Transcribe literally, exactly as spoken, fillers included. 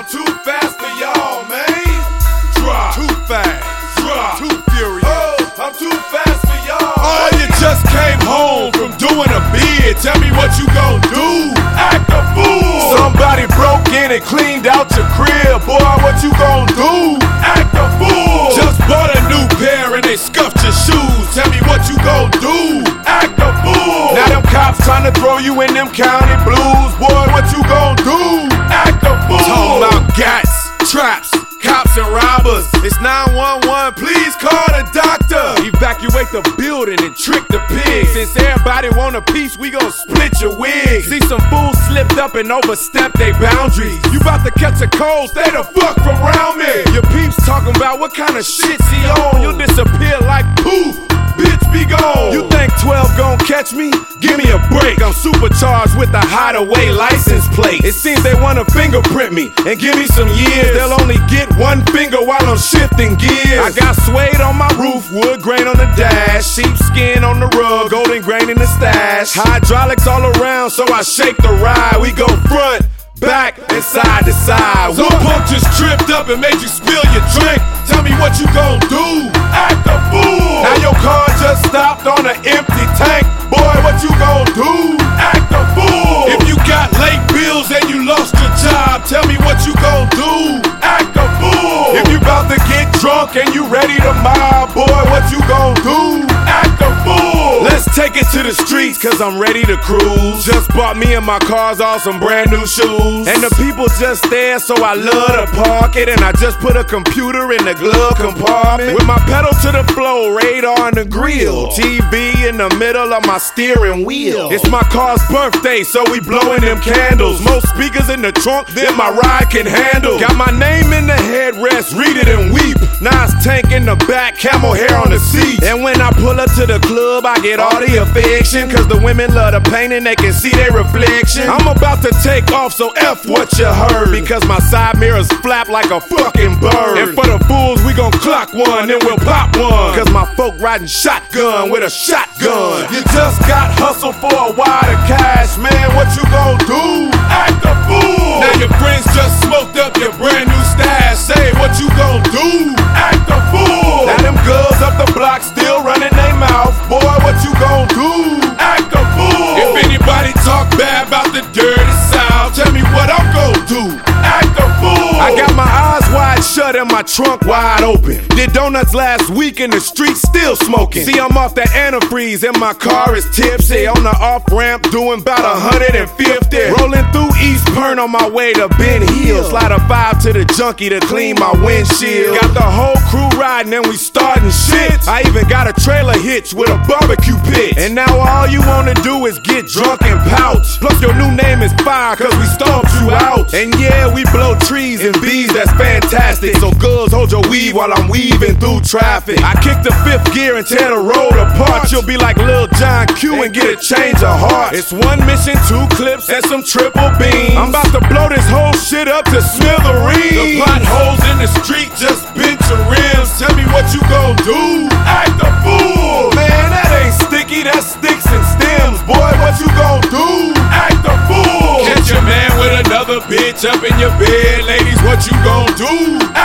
too fast for y'all, man. Drop. Too fast. Drop. Too furious. Oh, I'm too fast for y'all. Oh, you just came home from doing a bid. Tell me what you gon' do. Act a fool. Somebody broke in and cleaned out your crib. Boy, what you gon' do? Act a fool. Just bought a new pair and they scuffed your shoes. Tell me what you gon' do. Act a fool. Now them cops tryna throw you in them county blues. Boy, what you gon' do? Act a fool. Talking about gats, traps, cops and robbers. It's nine one one, please call the doctor. Evacuate the building and trick the pigs. Since everybody want a piece, we gon' split your wig. See some fools slipped up and overstepped their boundaries. You bout to catch a cold, stay the fuck from around me. Your peeps talking about what kind of shit's he on. You'll disappear like poof, bitch be gone. You think twelve gon' catch me? Give me a break. I'm supercharged with a hideaway license plate. It seems they wanna fingerprint me and give me some years. They'll only get one finger while I'm shifting gears. I got suede on my roof, wood grain on the dash, sheepskin on the rug, golden grain in the stash. Hydraulics all around, so I shake the ride. We go front, back, and side to side. Some punk just tripped up and made you spill your drink. Tell me what you gon' do. Act a fool. Now your car just stopped on an empty tank. Boy, what you gon' do? Act a fool. If you got late bills and you lost your job, tell me what you gon' do. Act a fool. If you bout to get drunk and you ready to mob, boy, what you gon' do? Act a fool. Let's take it to the streets, cause I'm ready to cruise. Just bought me and my cars all some brand new shoes. And the people just there, so I love to park it. And I just put a computer in the glove compartment. With my pedal to the floor, radar on the grill, T V in the middle of my steering wheel. It's my car's birthday, so we blowing them candles. Most speakers in the trunk than my ride can handle. Got my name in the headrest, read it and weep. Nas tank in the back, camel hair on the seat. And when I pull up to the club, I get all the affection, cause the women love the paint and they can see their reflection. I'm about to take off, so F what you heard, because my side mirrors flap like a fucking bird. And for the fools, we gon' clock one, then we'll pop one, cause my folk riding shotgun with a shotgun. You just got hustle for a wad of cash, man, what you gon' do? Act a fool. Now your friends just smoked up your brand new stash. Say what you gon' do? Act a fool. Now them girls up the block still running their mouth. Boy, what you gon' do? Act a fool. If anybody talk bad about the dirty South, tell me what I'm gon' do. Act a fool. I got my eyes wide shut and my trunk wide open. Did donuts last week in the street, still smoking. See, I'm off that antifreeze and my car is tipsy. On the off-ramp doing about one hundred fifty. Rolling through East Pern on my way to Ben Hill. Slide a five to the junkie to clean my windshield. Got the whole crew riding and we starting shit. I even got a trailer hitch with a barbecue pit. And now all you wanna do is get drunk and pout. Plus your new name is fire cause we stomped you out. And yeah, we blow trees and bees, that's fantastic. So girls, hold your weave while I'm weaving through traffic. I kick the fifth gear and tear the road apart. You'll be like Lil John Q and get a change of heart. It's one mission, two clips, and some triple beams. I'm about to blow this whole shit up to smithereens. The potholes in the street just bent your rims. Tell me what you gon' do. Act a fool. Man, that ain't sticky, that's sticks and stems. Boy, what you gon' do? Act a fool. Catch your man with another bitch up in your bed. Ladies, what you gon' do?